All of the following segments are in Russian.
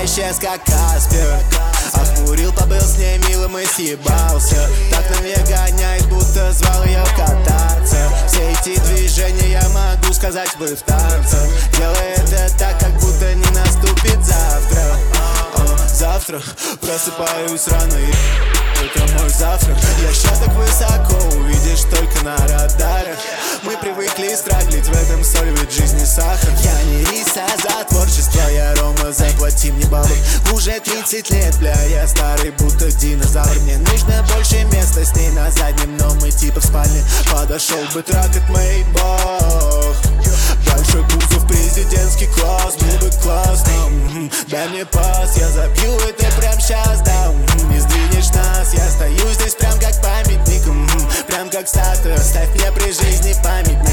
Я исчез как Каспер, охмурил, побыл с ней милым и съебался. Так навек гоняет, будто звал ее кататься. Все эти движения я могу сказать бы в танцах. Делай это так, как будто не наступит завтра. Завтра просыпаюсь рано и это мой завтрак. Я ща так высоко, увидишь только на радарах. Мы привыкли страглить, в этом соль, ведь жизни сахар. Я не рис, а за творчество, я Рома, заплати мне бабок. Уже 30 лет, бля, я старый, будто динозавр. Мне нужно больше места с ней на заднем, но мы типа в спальне. Подошел бы трак от Мейбах. Дальше кузов, президентский класс, был бы классно. Дай мне пас, я забью это прям щас, да. Не сдвинешь нас, я стою здесь прям как памятник. Прям как статуя, ставь мне при жизни памятник.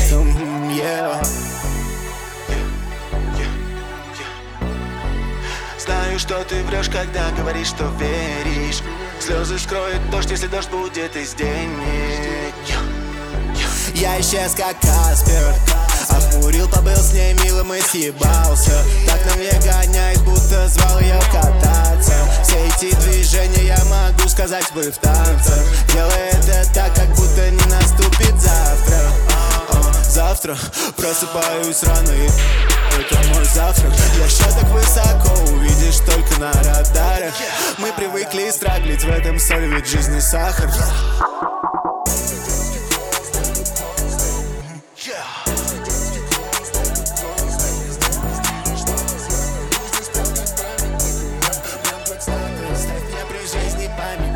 Знаю, что ты врешь, когда говоришь, что веришь. Слезы скроют дождь, если дождь будет из денег. Я исчез как Каспер, охмурил, побыл с ней милым и съебался. Так навек гоняет, будто звал ее кататься. Все эти движения я могу сказать бы в танцах. Делай это так, как будто не наступит завтра. Завтра просыпаюсь рано и это мой завтрак. Я ща так высоко, увидишь только на радарах. Мы привыкли страглить, в этом соль, ведь жизни сахар. Ставь мне при жизни память.